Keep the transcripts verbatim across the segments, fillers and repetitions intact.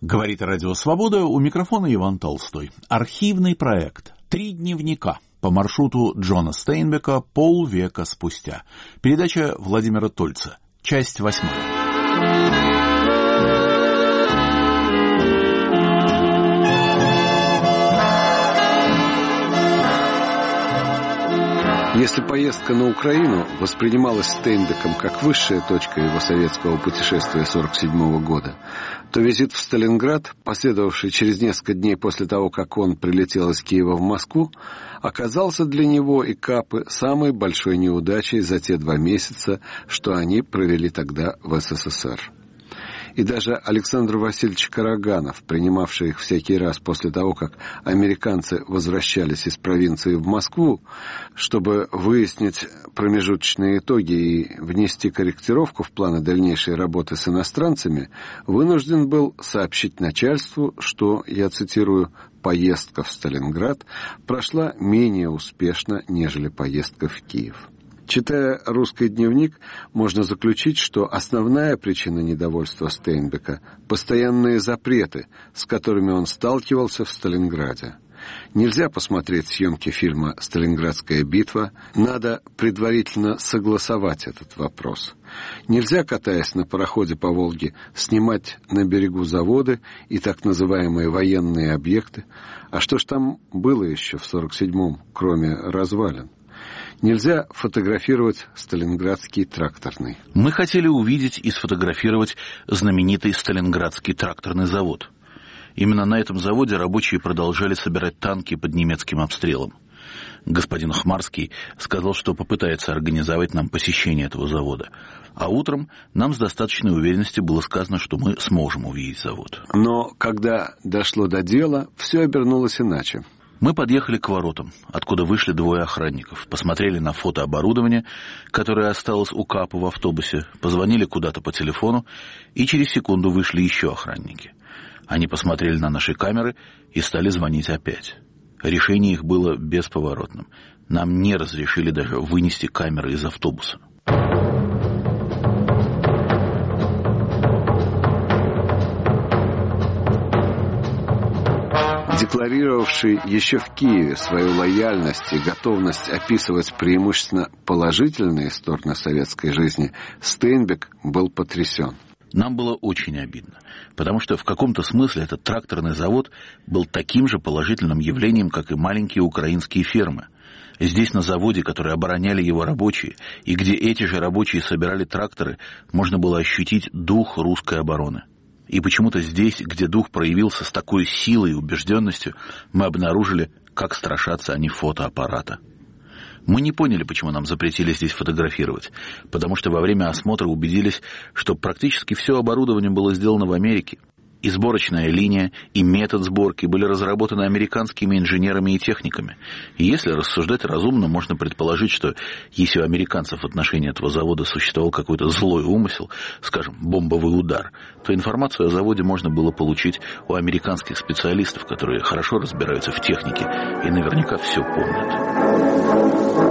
Говорит Радио Свобода, у микрофона Иван Толстой. Архивный проект «Три дневника» по маршруту Джона Стейнбека полвека спустя. Передача Владимира Тольца. Часть восьмая. Если поездка на Украину воспринималась Стейнбеком как высшая точка его советского путешествия сорок седьмого года, то визит в Сталинград, последовавший через несколько дней после того, как он прилетел из Киева в Москву, оказался для него и Капы самой большой неудачей за те два месяца, что они провели тогда в СССР. И даже Александр Васильевич Караганов, принимавший их всякий раз после того, как американцы возвращались из провинции в Москву, чтобы выяснить промежуточные итоги и внести корректировку в планы дальнейшей работы с иностранцами, вынужден был сообщить начальству, что, я цитирую, «поездка в Сталинград прошла менее успешно, нежели поездка в Киев». Читая «Русский дневник», можно заключить, что основная причина недовольства Стейнбека – постоянные запреты, с которыми он сталкивался в Сталинграде. Нельзя посмотреть съемки фильма «Сталинградская битва», надо предварительно согласовать этот вопрос. Нельзя, катаясь на пароходе по Волге, снимать на берегу заводы и так называемые военные объекты. А что ж там было еще в сорок седьмом, кроме развалин? Нельзя фотографировать Сталинградский тракторный. Мы хотели увидеть и сфотографировать знаменитый Сталинградский тракторный завод. Именно на этом заводе рабочие продолжали собирать танки под немецким обстрелом. Господин Хмарский сказал, что попытается организовать нам посещение этого завода. А утром нам с достаточной уверенностью было сказано, что мы сможем увидеть завод. Но когда дошло до дела, все обернулось иначе. Мы подъехали к воротам, откуда вышли двое охранников, посмотрели на фотооборудование, которое осталось у Капы в автобусе, позвонили куда-то по телефону, и через секунду вышли еще охранники. Они посмотрели на наши камеры и стали звонить опять. Решение их было бесповоротным. Нам не разрешили даже вынести камеры из автобуса. Декларировавший еще в Киеве свою лояльность и готовность описывать преимущественно положительные стороны советской жизни, Стейнбек был потрясен. Нам было очень обидно, потому что в каком-то смысле этот тракторный завод был таким же положительным явлением, как и маленькие украинские фермы. Здесь, на заводе, который обороняли его рабочие, и где эти же рабочие собирали тракторы, можно было ощутить дух русской обороны. И почему-то здесь, где дух проявился с такой силой и убежденностью, мы обнаружили, как страшатся они фотоаппарата. Мы не поняли, почему нам запретили здесь фотографировать, потому что во время осмотра убедились, что практически все оборудование было сделано в Америке. И сборочная линия, и метод сборки были разработаны американскими инженерами и техниками. И если рассуждать разумно, можно предположить, что если у американцев в отношении этого завода существовал какой-то злой умысел, скажем, бомбовый удар, то информацию о заводе можно было получить у американских специалистов, которые хорошо разбираются в технике и наверняка все помнят.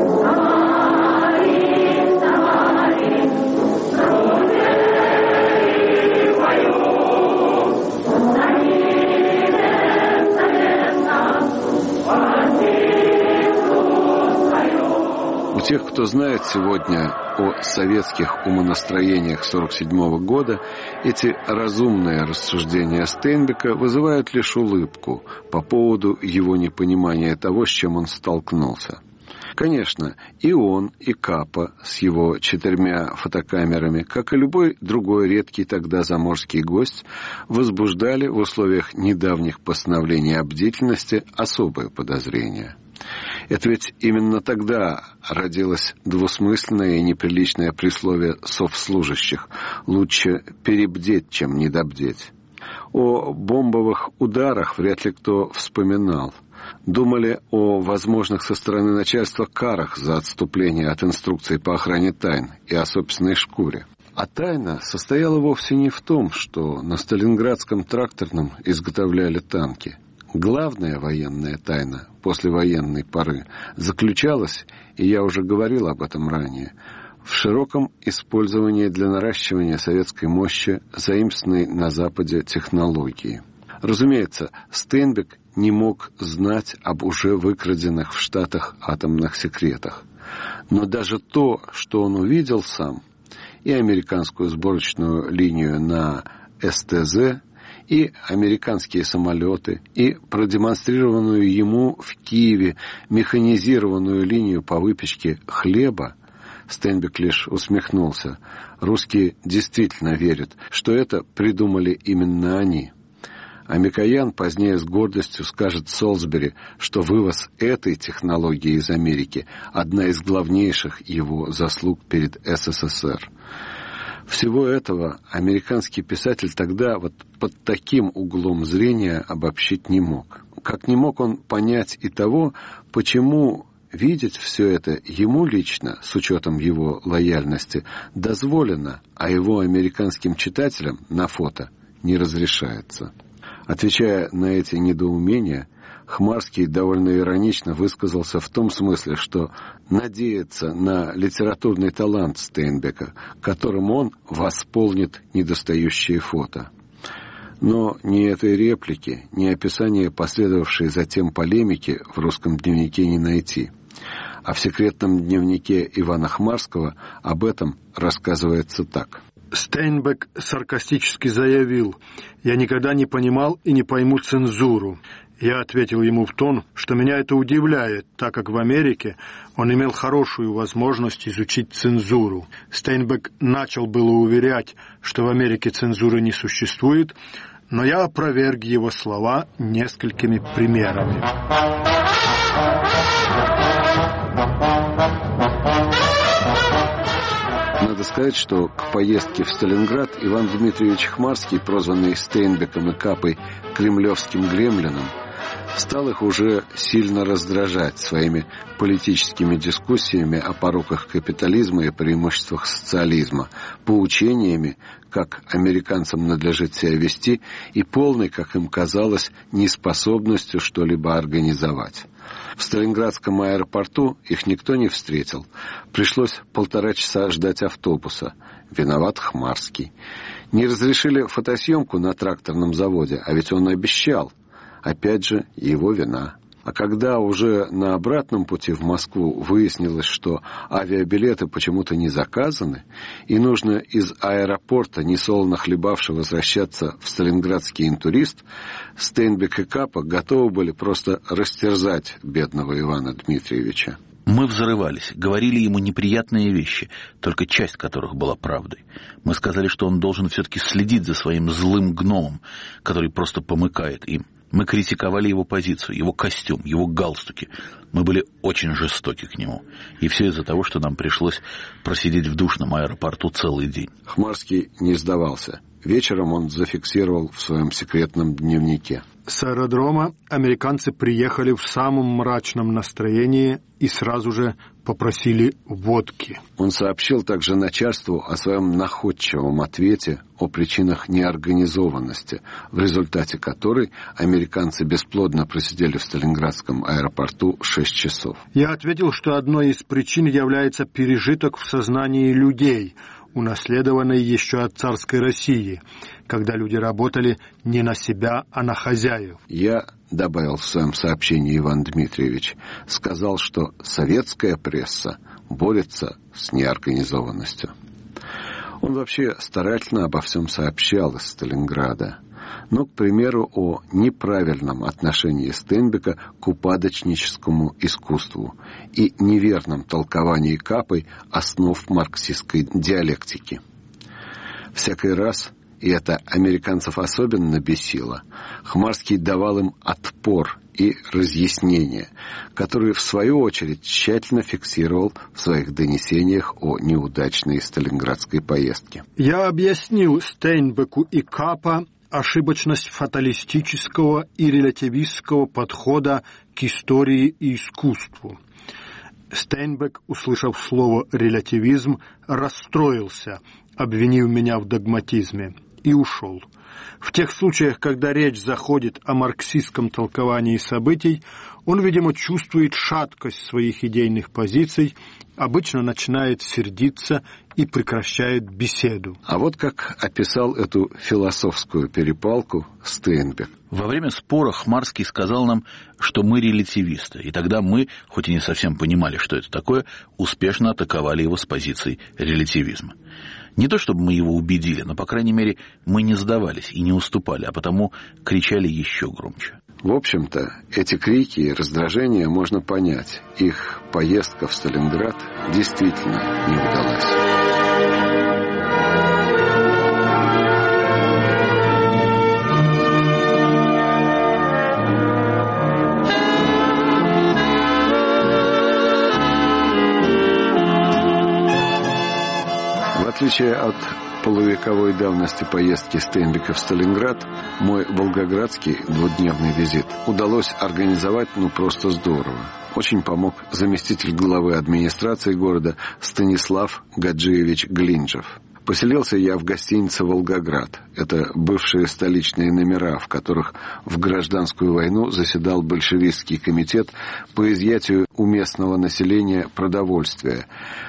У тех, кто знает сегодня о советских умонастроениях сорок седьмого года, эти разумные рассуждения Стейнбека вызывают лишь улыбку по поводу его непонимания того, с чем он столкнулся. Конечно, и он, и Капа с его четырьмя фотокамерами, как и любой другой редкий тогда заморский гость, возбуждали в условиях недавних постановлений о бдительности особые подозрения. Это ведь именно тогда родилось двусмысленное и неприличное присловие совслужащих: лучше перебдеть, чем недобдеть. О бомбовых ударах вряд ли кто вспоминал. Думали о возможных со стороны начальства карах за отступление от инструкций по охране тайн и о собственной шкуре. А тайна состояла вовсе не в том, что на Сталинградском тракторном изготовляли танки. Главная военная тайна послевоенной поры заключалась, и я уже говорил об этом ранее, в широком использовании для наращивания советской мощи заимствованной на Западе технологии. Разумеется, Стейнбек не мог знать об уже выкраденных в Штатах атомных секретах. Но даже то, что он увидел сам, и американскую сборочную линию на эс тэ зэ, и американские самолеты, и продемонстрированную ему в Киеве механизированную линию по выпечке хлеба, Стейнбек лишь усмехнулся. Русские действительно верят, что это придумали именно они. А Микоян позднее с гордостью скажет Солсбери, что вывоз этой технологии из Америки – одна из главнейших его заслуг перед эс эс эс эр. Всего этого американский писатель тогда вот под таким углом зрения обобщить не мог. Как не мог он понять и того, почему видеть все это ему лично, с учетом его лояльности, дозволено, а его американским читателям на фото не разрешается. Отвечая на эти недоумения, Хмарский довольно иронично высказался в том смысле, что надеется на литературный талант Стейнбека, которым он восполнит недостающие фото. Но ни этой реплики, ни описания последовавшей затем полемики в русском дневнике не найти. А в секретном дневнике Ивана Хмарского об этом рассказывается так. Стейнбек саркастически заявил: «Я никогда не понимал и не пойму цензуру». Я ответил ему в тон, что меня это удивляет, так как в Америке он имел хорошую возможность изучить цензуру. Стейнбек начал было уверять, что в Америке цензуры не существует, но я опроверг его слова несколькими примерами. Надо сказать, что к поездке в Сталинград Иван Дмитриевич Хмарский, прозванный Стейнбеком и Капой «кремлевским гремлином», стал их уже сильно раздражать своими политическими дискуссиями о пороках капитализма и преимуществах социализма, поучениями, как американцам надлежит себя вести, и полной, как им казалось, неспособностью что-либо организовать. В Сталинградском аэропорту их никто не встретил. Пришлось полтора часа ждать автобуса. Виноват Хмарский. Не разрешили фотосъемку на тракторном заводе, а ведь он обещал. Опять же, его вина. А когда уже на обратном пути в Москву выяснилось, что авиабилеты почему-то не заказаны, и нужно из аэропорта, несолоно хлебавши, возвращаться в сталинградский интурист, Стейнбек и Капа готовы были просто растерзать бедного Ивана Дмитриевича. Мы взрывались, говорили ему неприятные вещи, только часть которых была правдой. Мы сказали, что он должен все-таки следить за своим злым гномом, который просто помыкает им. Мы критиковали его позицию, его костюм, его галстуки. Мы были очень жестоки к нему. И все из-за того, что нам пришлось просидеть в душном аэропорту целый день. Хмарский не сдавался. Вечером он зафиксировал в своем секретном дневнике. С аэродрома американцы приехали в самом мрачном настроении и сразу же попросили водки. Он сообщил также начальству о своем находчивом ответе о причинах неорганизованности, в результате которой американцы бесплодно просидели в Сталинградском аэропорту шесть часов. Я ответил, что одной из причин является пережиток в сознании людей, унаследованный еще от царской России, когда люди работали не на себя, а на хозяев. Я, добавил в своем сообщении Иван Дмитриевич, сказал, что советская пресса борется с неорганизованностью. Он вообще старательно обо всем сообщал из Сталинграда. Но, к примеру, о неправильном отношении Стейнбека к упадочническому искусству и неверном толковании Капой основ марксистской диалектики. Всякий раз, и это американцев особенно бесило, Хмарский давал им отпор и разъяснения, которые, в свою очередь, тщательно фиксировал в своих донесениях о неудачной сталинградской поездке. Я объяснил Стейнбеку и Капа ошибочность фаталистического и релятивистского подхода к истории и искусству. Стейнбек, услышав слово «релятивизм», расстроился, обвинив меня в догматизме, и ушел. В тех случаях, когда речь заходит о марксистском толковании событий, он, видимо, чувствует шаткость своих идейных позиций, обычно начинает сердиться и прекращает беседу. А вот как описал эту философскую перепалку Стейнбек. Во время спора Хмарский сказал нам, что мы релятивисты, и тогда мы, хоть и не совсем понимали, что это такое, успешно атаковали его с позиций релятивизма. Не то чтобы мы его убедили, но, по крайней мере, мы не сдавались и не уступали, а потому кричали еще громче. В общем-то, эти крики и раздражения можно понять. Их поездка в Сталинград действительно не удалась. В отличие от полувековой давности поездки Стейнбека в Сталинград, мой волгоградский двухдневный визит удалось организовать ну просто здорово. Очень помог заместитель главы администрации города Станислав Гаджиевич Глинжев. Поселился я в гостинице «Волгоград». Это бывшие столичные номера, в которых в гражданскую войну заседал большевистский комитет по изъятию у местного населения продовольствия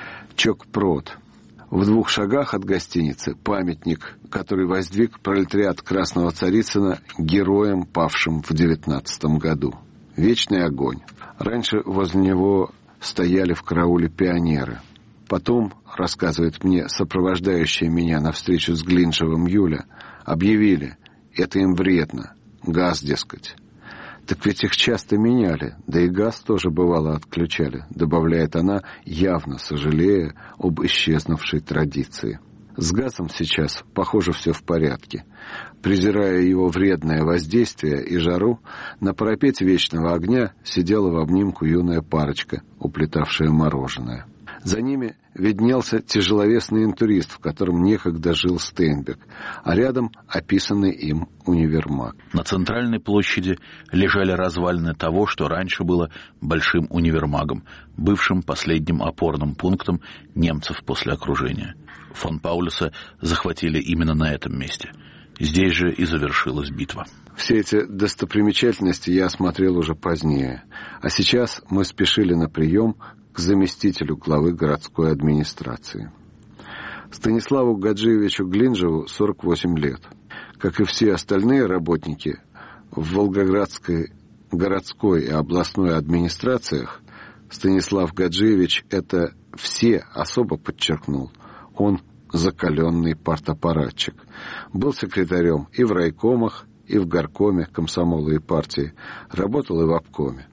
«Чокпрод». В двух шагах от гостиницы памятник, который воздвиг пролетариат Красного Царицына героям, павшим в девятнадцатом году. Вечный огонь. Раньше возле него стояли в карауле пионеры. Потом, рассказывает мне сопровождающая меня на встречу с Глинжевым Юля, объявили, это им вредно, газ, дескать. Так ведь их часто меняли, да и газ тоже бывало отключали, добавляет она, явно сожалея об исчезнувшей традиции. С газом сейчас, похоже, все в порядке. Презирая его вредное воздействие и жару, на парапете вечного огня сидела в обнимку юная парочка, уплетавшая мороженое. За ними виднелся тяжеловесный интурист, в котором некогда жил Стейнбек, а рядом описанный им универмаг. На центральной площади лежали развалины того, что раньше было большим универмагом, бывшим последним опорным пунктом немцев после окружения. Фон Паулюса захватили именно на этом месте. Здесь же и завершилась битва. Все эти достопримечательности я осмотрел уже позднее, а сейчас мы спешили на прием к заместителю главы городской администрации. Станиславу Гаджиевичу Глинжеву сорок восемь лет. Как и все остальные работники в Волгоградской городской и областной администрациях, Станислав Гаджиевич это все особо подчеркнул. Он закаленный партаппаратчик. Был секретарем и в райкомах, и в горкоме комсомола и партии. Работал и в обкоме.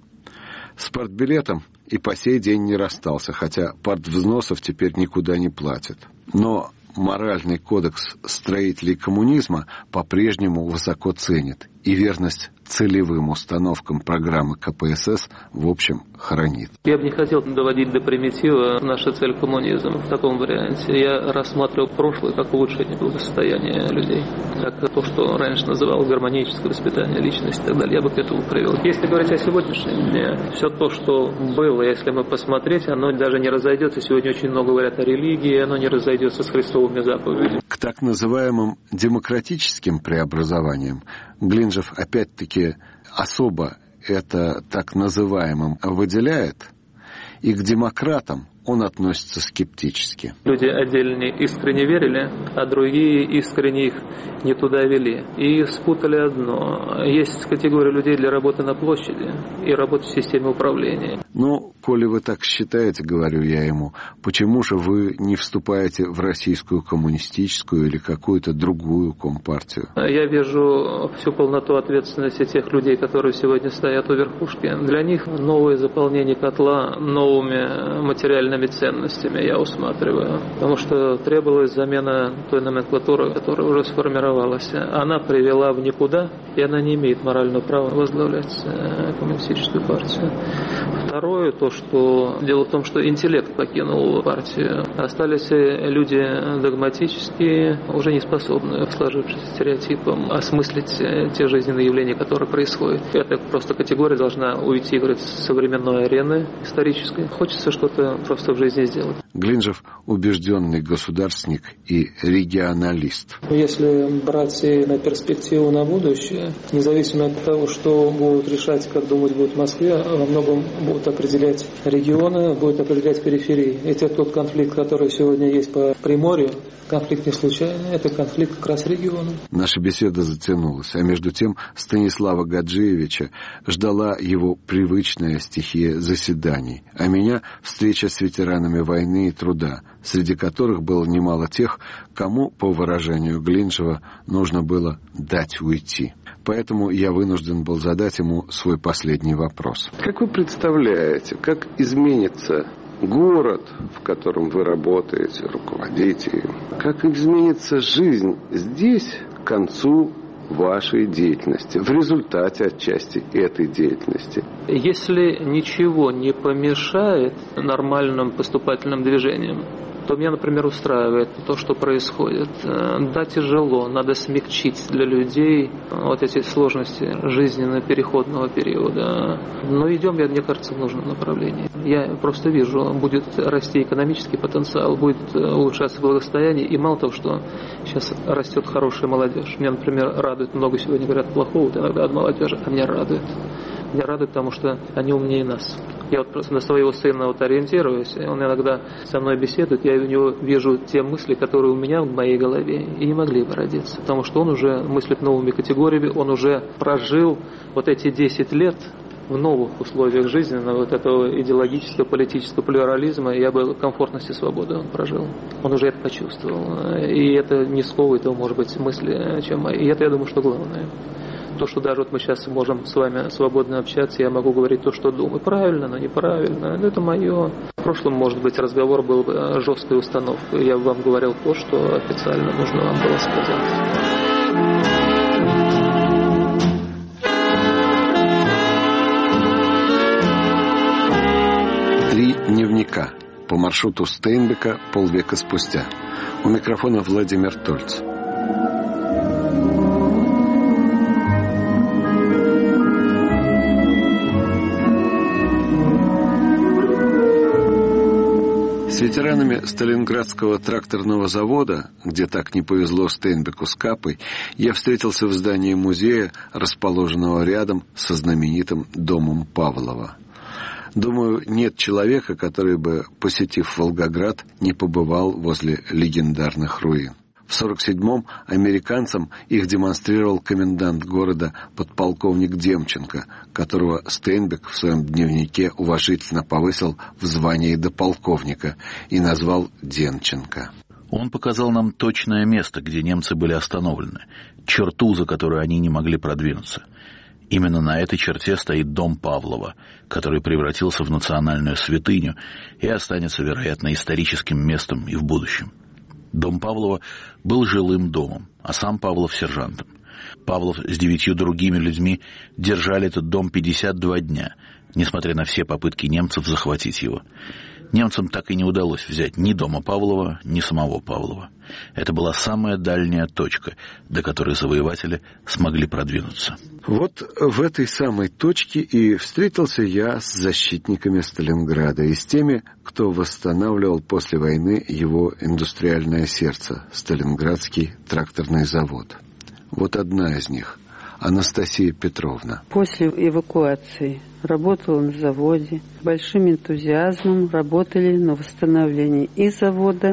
С партбилетом и по сей день не расстался, хотя партвзносов теперь никуда не платит. Но моральный кодекс строителей коммунизма по-прежнему высоко ценит, и верность целевым установкам программы ка пэ эс эс в общем хранит. Я бы не хотел доводить до примитива нашу цель коммунизм в таком варианте. Я рассматривал прошлое как улучшение благосостояния людей, как то, что раньше называлось гармоническое воспитание личности и так далее. Я бы к этому привел. Если говорить о сегодняшнем дне, все то, что было, если мы посмотреть, оно даже не разойдется. Сегодня очень много говорят о религии, оно не разойдется с христовыми заповедями. К так называемым демократическим преобразованиям Глинжев опять-таки особо это так называемым выделяет, и к демократам он относится скептически. Люди отдельные искренне верили, а другие искренне их не туда вели. И спутали одно. Есть категория людей для работы на площади и работы в системе управления. Ну, коли вы так считаете, говорю я ему, почему же вы не вступаете в российскую коммунистическую или какую-то другую компартию? Я вижу всю полноту ответственности тех людей, которые сегодня стоят у верхушки. Для них новое заполнение котла новыми материальными ценностями я усматриваю. Потому что требовалась замена той номенклатуры, которая уже сформировалась. Она привела в никуда, и она не имеет морального права возглавлять коммунистическую партию. Второе, то, что дело в том, что интеллект покинул партию. Остались люди догматические, уже не способные к сложившимся стереотипам осмыслить те жизненные явления, которые происходят. Эта просто категория должна уйти, говорит, с современной арены исторической. Хочется что-то просто что в жизни сделать. Глинжев – убежденный государственник и регионалист. Если брать на перспективу на будущее, независимо от того, что будут решать, как думать будет в Москве, во многом будут определять регионы, будут определять периферии. И тот конфликт, который сегодня есть по Приморью, конфликт не случайный, это конфликт как раз региона. Наша беседа затянулась, а между тем Станислава Гаджиевича ждала его привычная стихия заседаний, а меня встреча с ветеранами войны и труда, среди которых было немало тех, кому, по выражению Глинжева, нужно было дать уйти. Поэтому я вынужден был задать ему свой последний вопрос. Как вы представляете, как изменится город, в котором вы работаете, руководите им, как изменится жизнь здесь к концу вашей деятельности, в результате отчасти этой деятельности? Если ничего не помешает нормальным поступательным движениям, то меня, например, устраивает то, что происходит. Да, тяжело, надо смягчить для людей вот эти сложности жизненно-переходного периода. Но идем, мне кажется, в нужном направлении. Я просто вижу, будет расти экономический потенциал, будет улучшаться благосостояние. И мало того, что сейчас растет хорошая молодежь. Меня, например, радует, много сегодня говорят плохого иногда от молодежи, а меня радует. Меня радует, потому что они умнее нас. Я вот просто на своего сына вот ориентируюсь, и он иногда со мной беседует, я у него вижу те мысли, которые у меня в моей голове и не могли бы родиться. Потому что он уже мыслит новыми категориями, он уже прожил вот эти десять лет в новых условиях жизненного вот этого идеологического, политического плюрализма. Я бы комфортность и свободу он прожил. Он уже это почувствовал. И это не сковывает его, может быть, мысли, чем мои. И это, я думаю, что главное. То, что даже вот мы сейчас можем с вами свободно общаться, я могу говорить то, что думаю. Правильно, но неправильно. Это мое. В прошлом, может быть, разговор был жесткой установкой. Я вам говорил то, что официально нужно вам было сказать. Три дневника по маршруту Стейнбека полвека спустя. У микрофона Владимир Тольц. С ветеранами Сталинградского тракторного завода, где так не повезло Стейнбеку с Капой, я встретился в здании музея, расположенного рядом со знаменитым домом Павлова. Думаю, нет человека, который бы, посетив Волгоград, не побывал возле легендарных руин. В сорок седьмом американцам их демонстрировал комендант города подполковник Демченко, которого Стейнбек в своем дневнике уважительно повысил в звании до полковника и назвал Денченко. Он показал нам точное место, где немцы были остановлены, черту, за которую они не могли продвинуться. Именно на этой черте стоит дом Павлова, который превратился в национальную святыню и останется, вероятно, историческим местом и в будущем. Дом Павлова был жилым домом, а сам Павлов — сержантом. Павлов с девятью другими людьми держали этот дом пятьдесят два дня, несмотря на все попытки немцев захватить его. Немцам так и не удалось взять ни дома Павлова, ни самого Павлова. Это была самая дальняя точка, до которой завоеватели смогли продвинуться. Вот в этой самой точке и встретился я с защитниками Сталинграда и с теми, кто восстанавливал после войны его индустриальное сердце – Сталинградский тракторный завод. Вот одна из них – Анастасия Петровна. После эвакуации работала на заводе. Большим энтузиазмом работали на восстановлении и завода,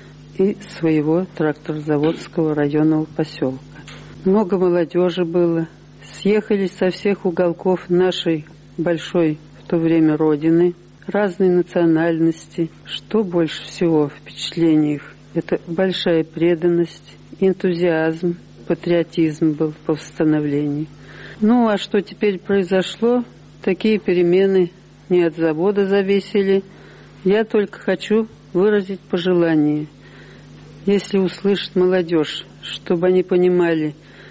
и своего тракторзаводского районного поселка. Много молодежи было. Съехались со всех уголков нашей большой в то время родины, разной национальности. Что больше всего впечатлений их? Это большая преданность, энтузиазм, патриотизм был по восстановлению. Ну, а что теперь произошло? Такие перемены не от завода зависели. Я только хочу выразить пожелание. Если услышит молодежь, чтобы они понимали,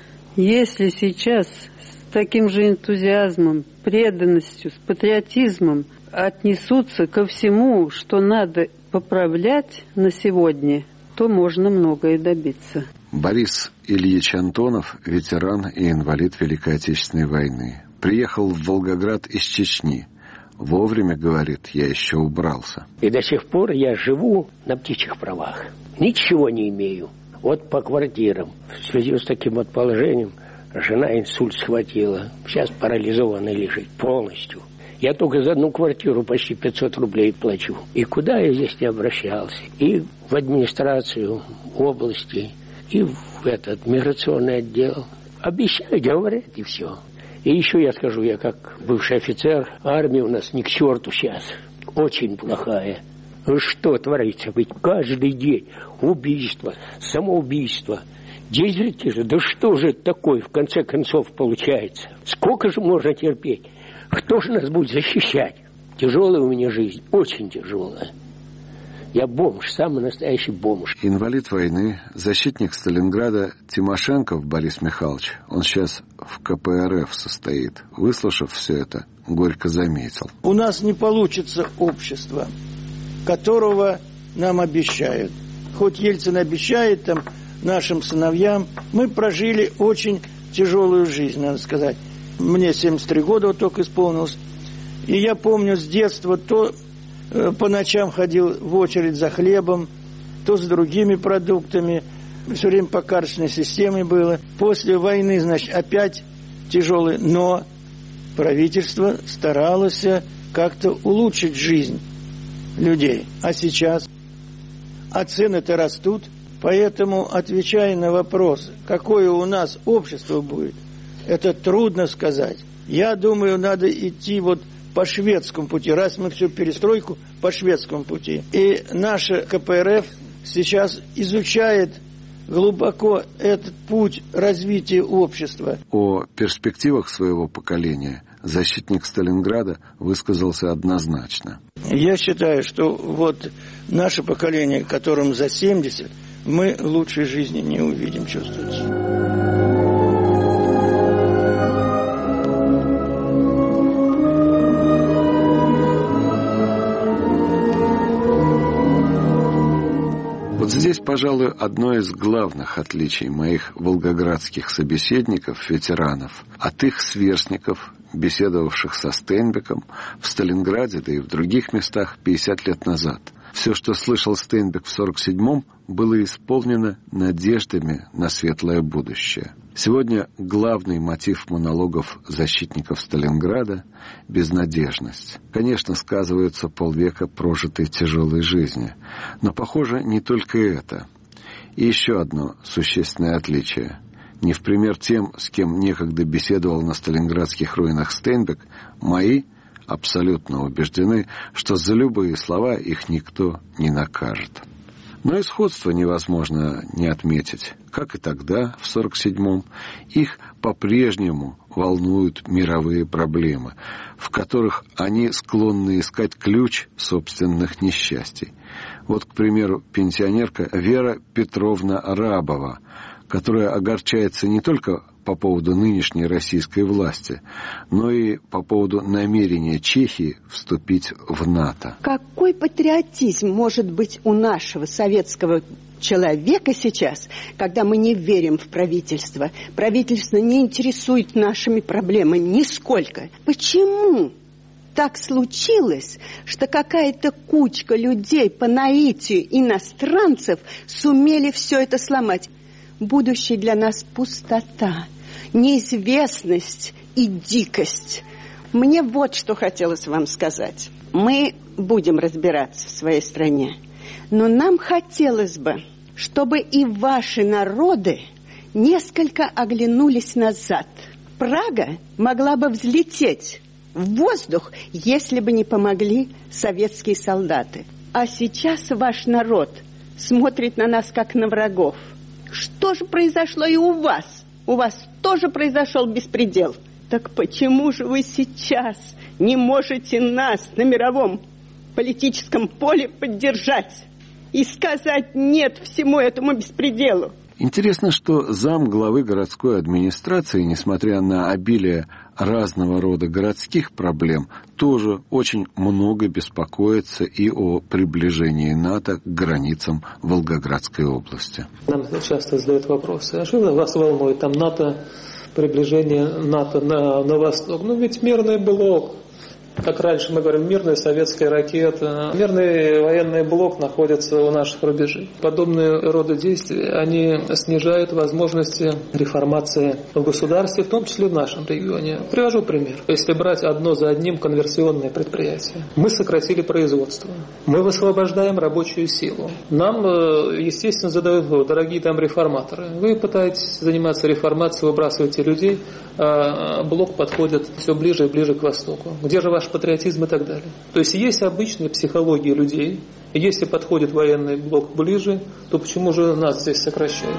если сейчас с таким же энтузиазмом, преданностью, с патриотизмом отнесутся ко всему, что надо поправлять на сегодня, то можно многое добиться. Борис Ильич Антонов, ветеран и инвалид Великой Отечественной войны, приехал в Волгоград из Чечни. Вовремя, говорит, я еще убрался. И до сих пор я живу на птичьих правах. Ничего не имею. Вот по квартирам. В связи с таким вот положением жена инсульт схватила. Сейчас парализованная лежит полностью. Я только за одну квартиру почти пятьсот рублей плачу. И куда я здесь не обращался? И в администрацию области, и в этот миграционный отдел. Обещают, говорят, и все. И еще я скажу, я как бывший офицер, армия у нас ни к черту сейчас. Очень плохая. Что творится? Ведь каждый день убийство, самоубийство, дезертиры. Да что же это такое в конце концов получается? Сколько же можно терпеть? Кто же нас будет защищать? Тяжелая у меня жизнь, очень тяжелая. Я бомж, самый настоящий бомж. Инвалид войны, защитник Сталинграда Тимошенков Борис Михайлович, он сейчас в ка пэ эр эф состоит. Выслушав все это, горько заметил. У нас не получится общество, которого нам обещают. Хоть Ельцин обещает там нашим сыновьям, мы прожили очень тяжелую жизнь, надо сказать. Мне семьдесят три года вот только исполнилось. И я помню с детства то э, по ночам ходил в очередь за хлебом, то с другими продуктами. Все время по карточной системе было. После войны, значит, опять тяжелый. Но правительство старалось как-то улучшить жизнь людей. А сейчас? А цены-то растут. Поэтому, отвечая на вопрос, какое у нас общество будет, это трудно сказать. Я думаю, надо идти вот по шведскому пути. Раз мы всю перестройку по шведскому пути. И наша ка пэ эр эф сейчас изучает глубоко этот путь развития общества. О перспективах своего поколения защитник Сталинграда высказался однозначно. Я считаю, что вот наше поколение, которым за семьдесят, мы лучшей жизни не увидим, чувствуется. Вот здесь, пожалуй, одно из главных отличий моих волгоградских собеседников, ветеранов, от их сверстников, беседовавших со Стейнбеком в Сталинграде, да и в других местах пятьдесят лет назад. Все, что слышал Стейнбек в сорок седьмом, было исполнено надеждами на светлое будущее. Сегодня главный мотив монологов защитников Сталинграда – безнадежность. Конечно, сказывается полвека прожитой тяжелой жизни, но, похоже, не только это. И еще одно существенное отличие. Не в пример тем, с кем некогда беседовал на сталинградских руинах Стейнбек, мои абсолютно убеждены, что за любые слова их никто не накажет. Но и сходство невозможно не отметить. Как и тогда, в сорок седьмом, их по-прежнему волнуют мировые проблемы, в которых они склонны искать ключ собственных несчастий. Вот, к примеру, пенсионерка Вера Петровна Рабова, которая огорчается не только по поводу нынешней российской власти, но и по поводу намерения Чехии вступить в НАТО. Какой патриотизм может быть у нашего советского человека сейчас, когда мы не верим в правительство? Правительство не интересует нашими проблемами нисколько. Почему так случилось, что какая-то кучка людей по наитию иностранцев сумели все это сломать? Будущее для нас пустота, неизвестность и дикость. Мне вот что хотелось вам сказать. Мы будем разбираться в своей стране, но нам хотелось бы, чтобы и ваши народы несколько оглянулись назад. Прага могла бы взлететь в воздух, если бы не помогли советские солдаты. А сейчас ваш народ смотрит на нас, как на врагов. Что же произошло и у вас? У вас тоже произошел беспредел. Так почему же вы сейчас не можете нас на мировом политическом поле поддержать и сказать «нет» всему этому беспределу? Интересно, что зам главы городской администрации, несмотря на обилие разного рода городских проблем, тоже очень много беспокоится и о приближении НАТО к границам Волгоградской области. Нам часто задают вопросы, а что вас волнует там НАТО, приближение НАТО на, на восток? Ну ведь мирный блок, Как раньше мы говорим, мирная советская ракета, мирный военный блок находится у наших рубежей. Подобные роды действий, они снижают возможности реформации в государстве, в том числе в нашем регионе. Привожу пример. Если брать одно за одним конверсионные предприятия, мы сократили производство, мы высвобождаем рабочую силу. Нам, естественно, задают вопрос: дорогие там реформаторы, вы пытаетесь заниматься реформацией, выбрасываете людей, а блок подходит все ближе и ближе к востоку. Где же ваш патриотизм и так далее? То есть есть обычная психология людей. Если подходит военный блок ближе, то почему же нас здесь сокращают?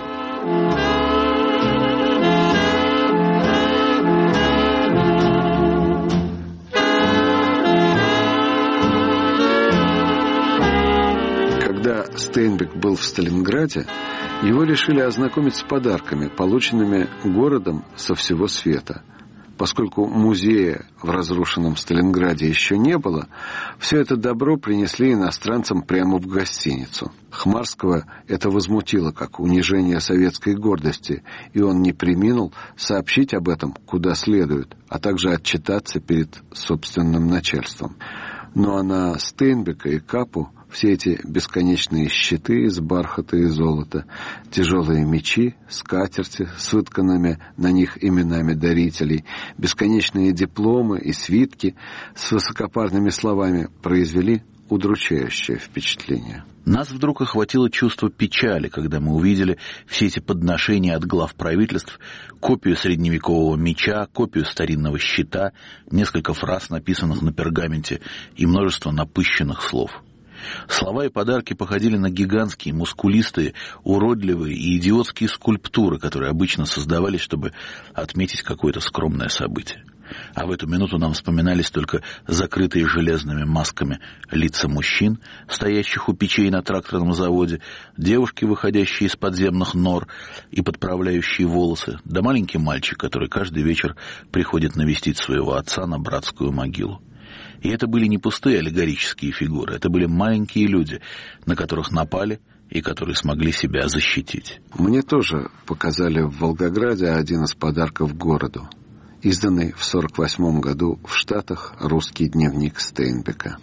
Когда Стейнбек был в Сталинграде, его решили ознакомить с подарками, полученными городом со всего света. Поскольку музея в разрушенном Сталинграде еще не было, все это добро принесли иностранцам прямо в гостиницу. Хмарского это возмутило как унижение советской гордости, и он не преминул сообщить об этом куда следует, а также отчитаться перед собственным начальством. Ну а на Стейнбека и Капу все эти бесконечные щиты из бархата и золота, тяжелые мечи, скатерти с вытканными на них именами дарителей, бесконечные дипломы и свитки с высокопарными словами произвели удручающее впечатление. Нас вдруг охватило чувство печали, когда мы увидели все эти подношения от глав правительств, копию средневекового меча, копию старинного щита, несколько фраз, написанных на пергаменте, и множество напыщенных слов. Слова и подарки походили на гигантские, мускулистые, уродливые и идиотские скульптуры, которые обычно создавались, чтобы отметить какое-то скромное событие. А в эту минуту нам вспоминались только закрытые железными масками лица мужчин, стоящих у печей на тракторном заводе, девушки, выходящие из подземных нор и подправляющие волосы, да маленький мальчик, который каждый вечер приходит навестить своего отца на братскую могилу. И это были не пустые аллегорические фигуры, это были маленькие люди, на которых напали и которые смогли себя защитить. Мне тоже показали в Волгограде один из подарков городу, изданный в сорок восьмом году в Штатах русский дневник Стейнбека.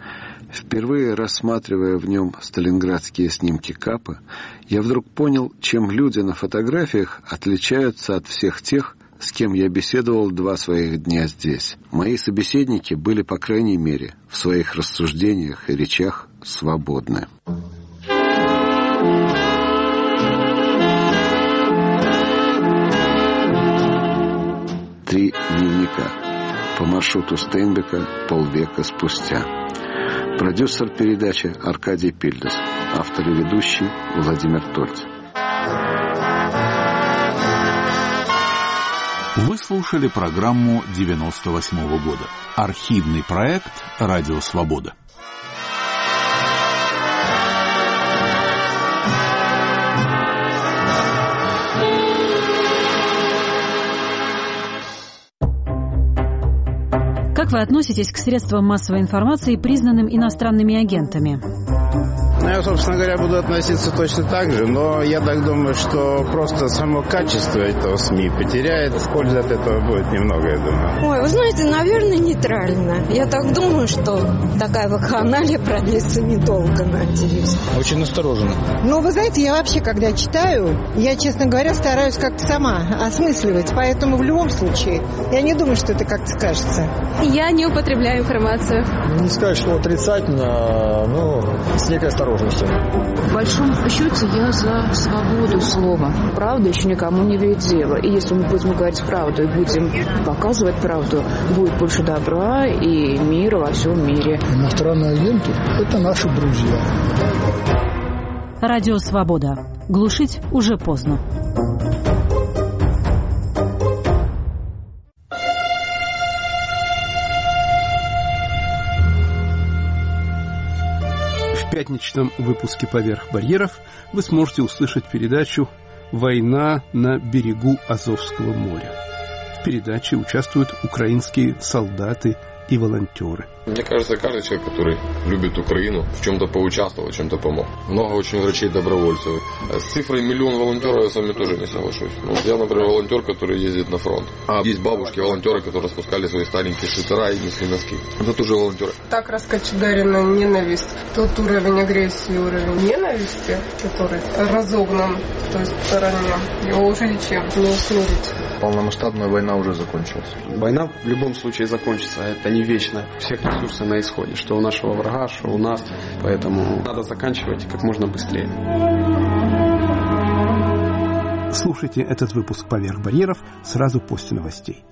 Впервые рассматривая в нем сталинградские снимки Капы, я вдруг понял, чем люди на фотографиях отличаются от всех тех, с кем я беседовал два своих дня здесь. Мои собеседники были, по крайней мере, в своих рассуждениях и речах свободны. Три дневника. По маршруту Стейнбека полвека спустя. Продюсер передачи Аркадий Пильдус. Автор и ведущий Владимир Тольц. Вы слушали программу девяносто восьмого года. Архивный проект «Радио Свобода». Как вы относитесь к средствам массовой информации, признанным иностранными агентами? Ну, я, собственно говоря, буду относиться точно так же, но я так думаю, что просто само качество этого СМИ потеряет, пользы от этого будет немного, я думаю. Ой, вы знаете, наверное, нейтрально. Я так думаю, что такая вакханалия продлится недолго, надеюсь. Очень настороженно. Ну, вы знаете, я вообще, когда читаю, я, честно говоря, стараюсь как-то сама осмысливать, поэтому в любом случае я не думаю, что это как-то скажется. Я не употребляю информацию. Не сказать, что отрицательно, но с некой осторожностью. В большом счете я за свободу слова. Правда еще никому не ведет дело. И если мы будем говорить правду и будем показывать правду, будет больше добра и мира во всем мире. Иностранные агенты – это наши друзья. Радио «Свобода». Глушить уже поздно. В пятничном выпуске «Поверх барьеров» вы сможете услышать передачу «Война на берегу Азовского моря». В передаче участвуют украинские солдаты и волонтеры. Мне кажется, каждый человек, который любит Украину, в чем-то поучаствовал, в чем-то помог. Много очень врачей-добровольцев. С цифрой миллион волонтеров я с вами тоже не соглашусь. Ну, я, например, волонтер, который ездит на фронт. А есть бабушки-волонтеры, которые распускали свои старенькие свитера и несли носки. Это тоже волонтеры. Так раскочегарена ненависть. Тот уровень агрессии, уровень ненависти, который разогнан в той стороне, его уже ничем не усмирить. Полномасштабная война уже закончилась. Война в любом случае закончится. Это не вечно. Всех ресурсов на исходе. Что у нашего врага, что у нас. Поэтому надо заканчивать как можно быстрее. Слушайте этот выпуск «Поверх барьеров» сразу после новостей.